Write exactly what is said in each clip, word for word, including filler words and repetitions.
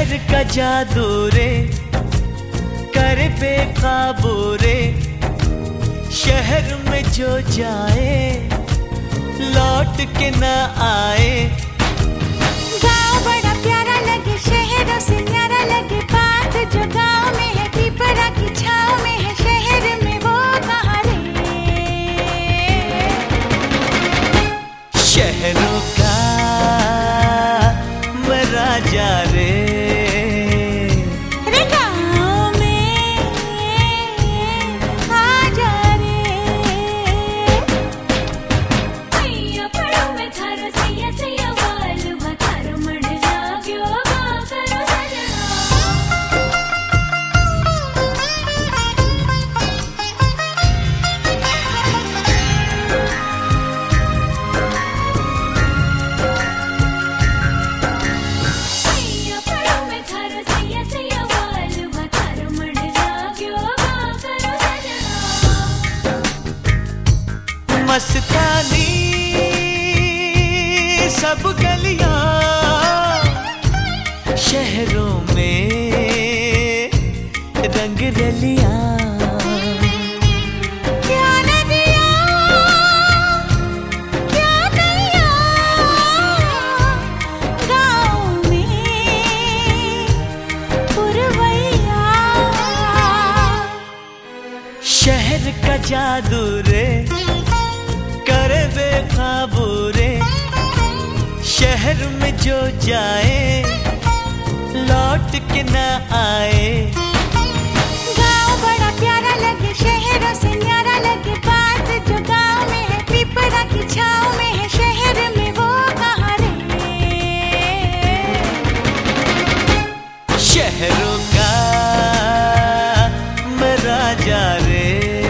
शहर का जादू रे करे बेकाबू रे, शहर में जो जाए लौट के न आए। गाँव बड़ा प्यारा लगे शहरों से न्यारा लगे, बात जो गाँव में है पीपरा की छाँव में है, शहर में वो कहाँ रे। शहरों का मैं राजा रे, रे गाँव में आ जा रे। सैया पड़ो में थारो सैया सैया वालू थारो मड़ जाग्यो गा करो सजना। सैया पड़ो में थारो सैया सैया वालू थारो मड़ जाग्यो गा करो सजना। मस्तानी सब गलियां शहरों में रंग रलियां। क्या नदियाँ क्या नैया गाँव में पुरवैया। शहर का जादू रे करे बेकाबू रे, शहर में जो जाए लौट के न आए। गाँव बड़ा प्यारा लगे शहरों से न्यारा लगे, बात जो गाँव में है पीपरा की छाँव में है, शहर में वो कहाँ रे। शहरों का मैं राजा रे,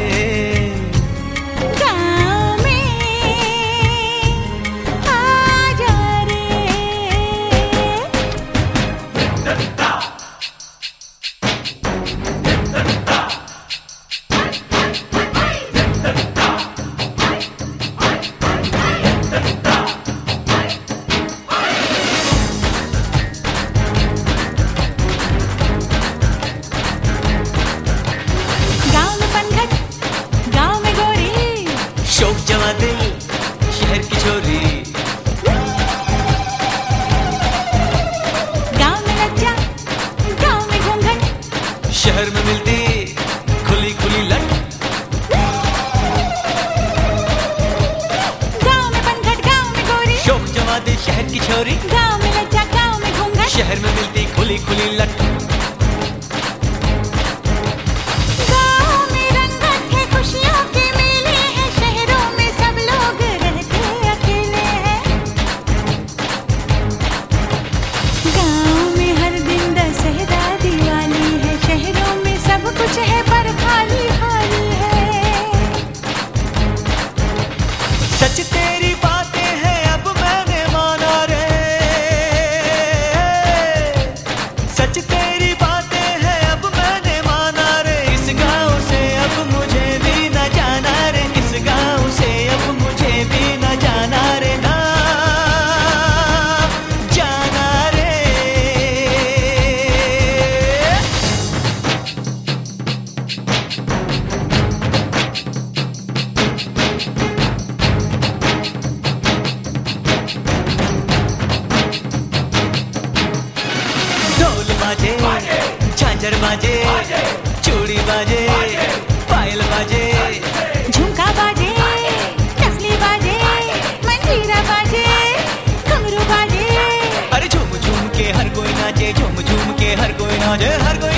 गाँव में आ जा रे। गाँव में पनघट गाँव में गोरी, शौक जवा दिल शहर की छोरी। गाँव में लज्जा गाँव में घूंघट, शहर में मिलती खुली खुली लट। गाँव में पनघट गाँव में गोरी, शौक जवा दिल शहर की छोरी, गाँव में लज्जा गाँव में घूंघट, शहर में मिलती खुली खुली लट। गाँव में रंगत है खुशियों के मेले हैं, शहरों में सब लोग रहते अकेले हैं। गाँव में हर दिन दशहरा दिवाली है, शहरों में सब कुछ है पर खाली खाली है। सच तेरी बातें हैं अब मैंने माना रे, सच तेरी बातें हैं अब मैंने माना रे। इस गाँव से अब मुझे भी न जाना रे, इस गाँव से अब मुझे भी न जाना रे, ना जाना रे। ढोल बाजे झांझर बाजे चूड़ी बाजे पायल बाजे, झुमका बाजे टफली बाजे मंजीरा बाजे घुंघरू बाजे। अरे झूम झूम के हर कोई नाचे, झूम झूम के हर कोई नाचे, हर कोई